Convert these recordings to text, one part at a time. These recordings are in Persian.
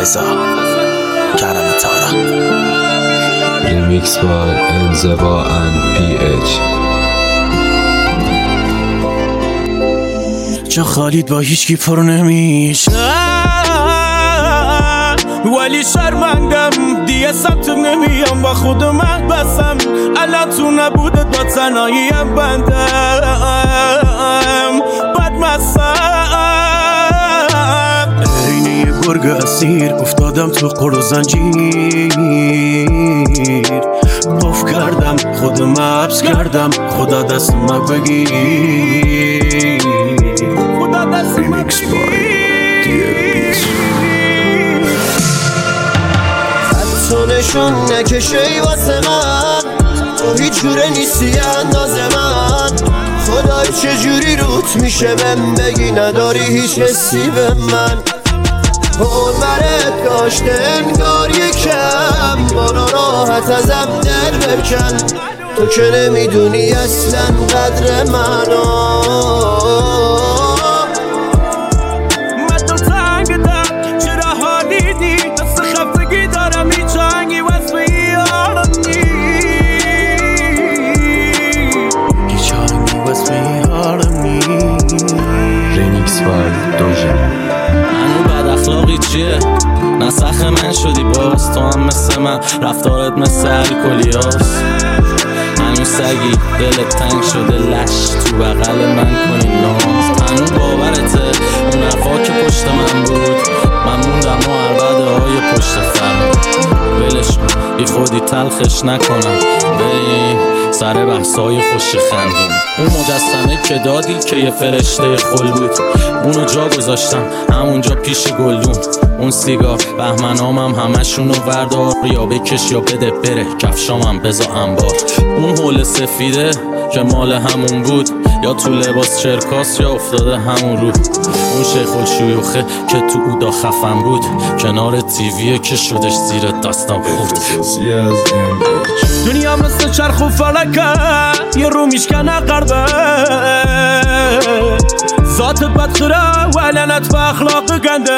حافظا کرم تارا. Remix by Enzewa and PH. جا خالید با هیچکی پر نمیشه ولی شرمندم دیگه سمت نمیام با خودم بسم الان تو نبوده با تنهاییم بندم بدمستم عین یه گرگ اسیر افتادم تو قل و زنجیر قف کردم خودم حبس کردم خدا دست ما بگیر خدا دست ما بگیر تو نشون نکشی واسه من تو هیچ جوره نیستی اندازه من خدای چجوری روت میشه بهم بگی نداری هیچ حسی به من عمرت داشته انگار یکم با ناراحت ازم دل بکن تو که نمیدونی اصلا قدر منو نسخ من شدی باز تو هم مثل من رفتارت مثل الکلیاس هنوز سگی دلت تنگ شده لش تو بغل من کنی ناز هنوز باورته اون افا که پشت من بود من موندم و عربده های پشت فرم ولش کن بی خودی تلخش نکنم بریم سر بحثای خوش خندیم اون مجسمه که دادی که یه فرشته خل بود اونو جا گذاشتم همونجا پیش گلدون اون سیگار بهمنامم همشونو وردار یا بکش یا بده بره کفشامم بزا انبار اون حول سفیده که مال همون بود یا تو لباس چرکاس یا افتاده همون رو اون شیخ الشیوخه که تو اودا خفن بود کنار تیویه که شدش زیر دستم خورد دنیا مثل چرخ و فلکه یه رو میشکنه قربه ذاتت بدخره و لعنت به اخلاق گنده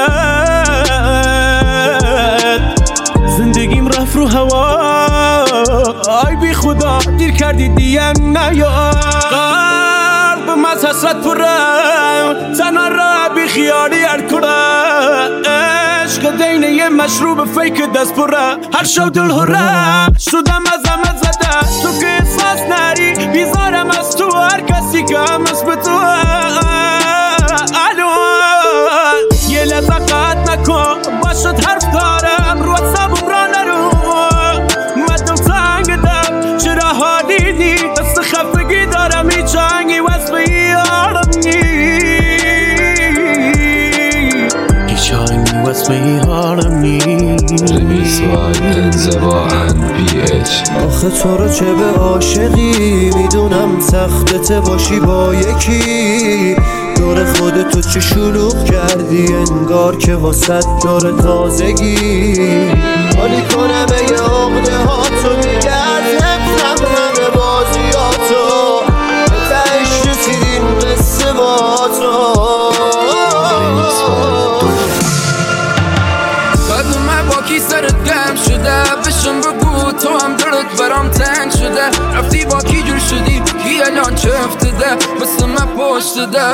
زندگیم رفت رو هوا ای بی خدا دیر کردی دیگه نیا قلب از حسرت پره تنها را بی خیالی ارکره عشق دینه یه مشروب فیک دست پره هر شو دل هره شدم از همه زده تو که احساس نری بیزارم از تو هر کسی که هم اسم تو یه لحظه قد نکن باشد حرف دارم رو حسابم را نرو مدم تنگ دم چرا حالیدی دست خفتگی دارم هیچ آنگی وصف یارم نی هیچ آنگی وصف یارم نی Remix by Enzewa and PH. آخه تو رو چه به عاشقی میدونم سختت باشی با یکی دور خودتو چه شلوغ کردی انگار که واسط داره تازگی حالی کنم یه عقده هاتو میگرد حفظم همه بازیاتو به تهش رسیدیم قصه با تو قدومه با کی سرت گم شده بشم بگو تو هم دلت برام تنگ شده رفتی با کی جور شدی کی الان چه افتده مثل من پشت ده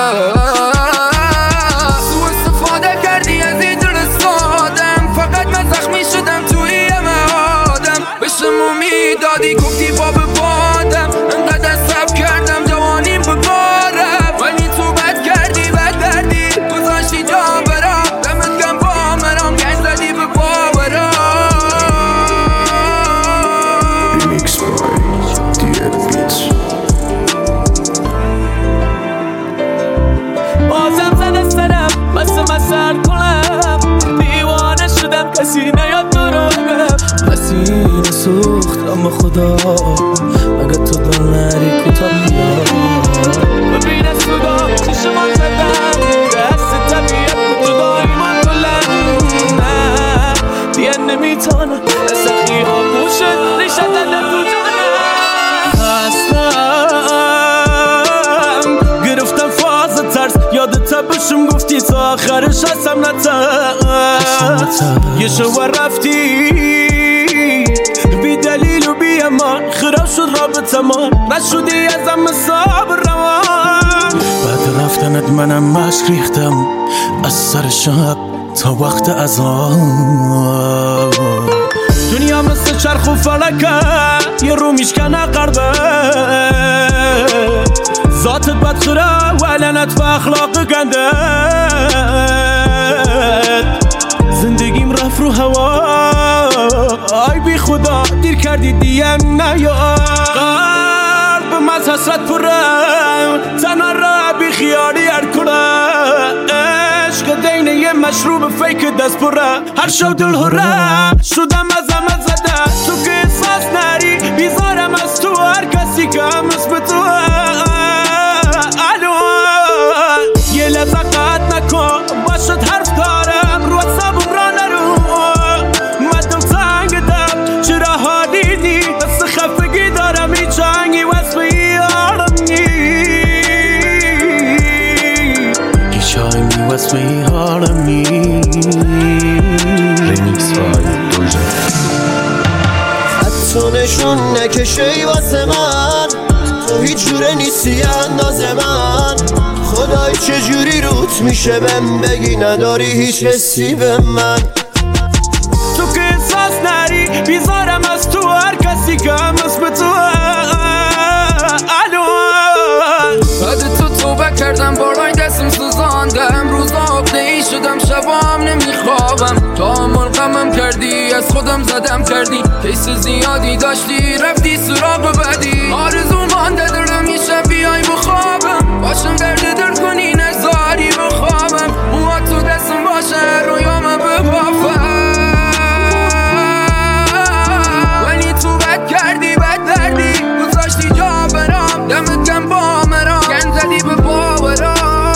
سو استفاده کردی از این دل سادم فقط من زخمی شدم توی یه آدم بشم امیدادی گفتی با ببادم انقدر صبر کردم جوانیم ببارم ولی تو بد کردی گذاشتی جا برام دمت گم با مرام گشت زدی به باورم Remix by DL Beats. آخرش هستم نتن یه شو رفتی بی دلیل و بی امان خراب شد رابطه من نشدی ازم صبر روان بعد رفتنت منم مشک ریختم از سر شب تا وقت اذان دنیا مثل چرخ و فلکه یه رو میشکنه قربه ذاتت بدخره و لعنت و اخلاق گنده زندگیم رفت رو هوا ای بی خدا دیر کردی دیم نیا قلبم از حسرت پره تنها را بی خیالی ارکره عشق دینه یه مشروب فیک دست پره هر شب دل هره شدم ازم زده تو که احساس نری بیزارم از تو هر کسی که هم اسم تو یه لحظه قطع نکن باشد حرف دارم رو حسابم را نرو مدم تنگتم چرا حالیدی بس خفگی دارم ای چنگی وصفی حالمی ای چنگی وصفی حالمی ریمیکس بای دوژه حتی نشون نکشی واسه من تو هیچ جوره نیستی انداز من خدای چجوری روت میشه بهم بگی نداری هیچ حسی به من تو که احساس نری بیزارم از تو هر کسی که هم اسم تو بعد تو توبه کردم بالای دستم سوزاندم روزا عقده‌ای شدم شبام نمیخوابم تحمل غمم کردی از خودم زدم کردی کیس زیادی داشتی رفتی سراغ بعدی آرزو مانده دلم یه شب بیای بخوابم باشم درد دل کنی نزاری بخوابم موها تو دستم باشه رویامم ببافم ولی تو بد کردی بد دردی گذاشتی جا برام دمت گم با مرام گن زدی به باورام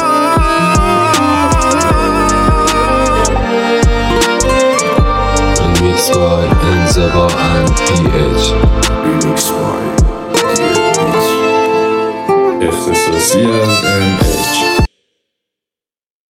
ریمیکس بای انزوا اند PH Remix by PH. اختصاصی از